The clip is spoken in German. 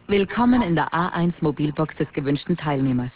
Willkommen in der A1 Mobilbox des gewünschten Teilnehmers.